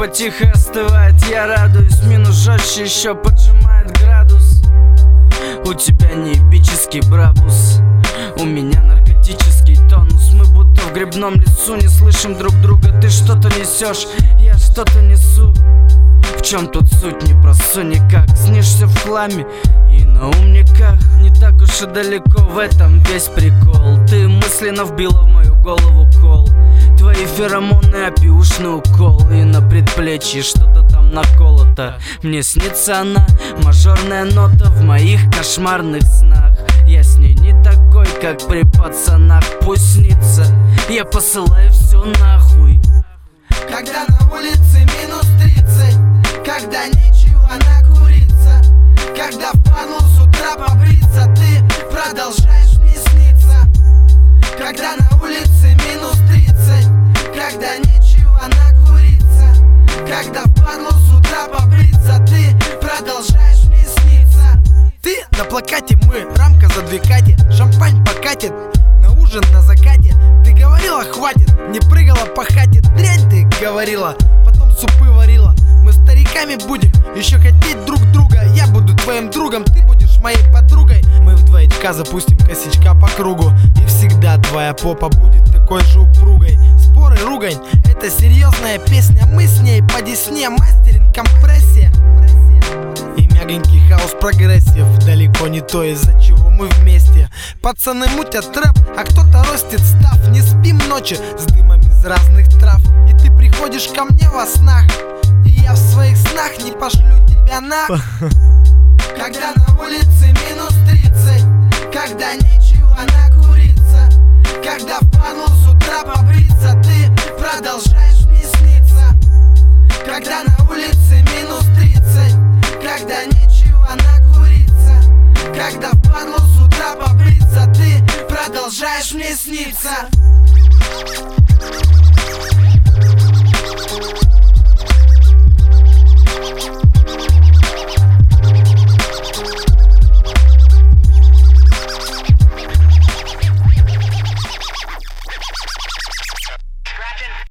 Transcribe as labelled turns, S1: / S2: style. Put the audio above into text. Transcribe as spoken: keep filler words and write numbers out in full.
S1: потихо остывает, я радуюсь. Минус жестче еще поджимает градус. У тебя неебический брабус, у меня наркотический тонус. Мы будто в грибном лесу, не слышим друг друга. Ты что-то несешь, я что-то несу. В чем тут суть, не просу никак. Снишься в хламе и на умниках. Не так уж и далеко, в этом весь прикол. Ты мысленно вбила в мою голову кол. Твои феромоны, опиушный укол. И на предплечье что-то там наколото. Мне снится она, мажорная нота в моих кошмарных снах. Я с ней не такой, как при пацанах. Пусть снится, я посылаю все нахуй.
S2: Когда на улице минус тридцать, когда нечего накуриться, когда впадлу с утра побриться, ты продолжаешь мне сниться. Когда на улице минус тридцать, когда нечего накуриться, когда впадлу с утра побриться, ты продолжаешь мне сниться. Ты на плакате, мы, рамка за две кати, шампань покатит, на ужин на закате. Ты говорила хватит, не прыгала по хате, дрянь ты говорила, потом супы варила. Мы стариками будем еще хотеть друг друга. Я буду твоим другом, ты будешь моей подругой. Мы в двоечка запустим косячка по кругу, и всегда твоя попа будет такой же упругой. Споры, ругань, это серьезная песня. Мы с ней по десне, мастеринг, компрессия. И мягенький хаос прогрессив, далеко не то, из-за чего мы вместе. Пацаны мутят трэп, а кто-то ростит став. Не спим ночи с дымом из разных трав. И ты приходишь ко мне во снах, и я в своих снах не пошлю тебя на. Когда на улице минус тридцать, когда нечего накуриться, когда впадлу с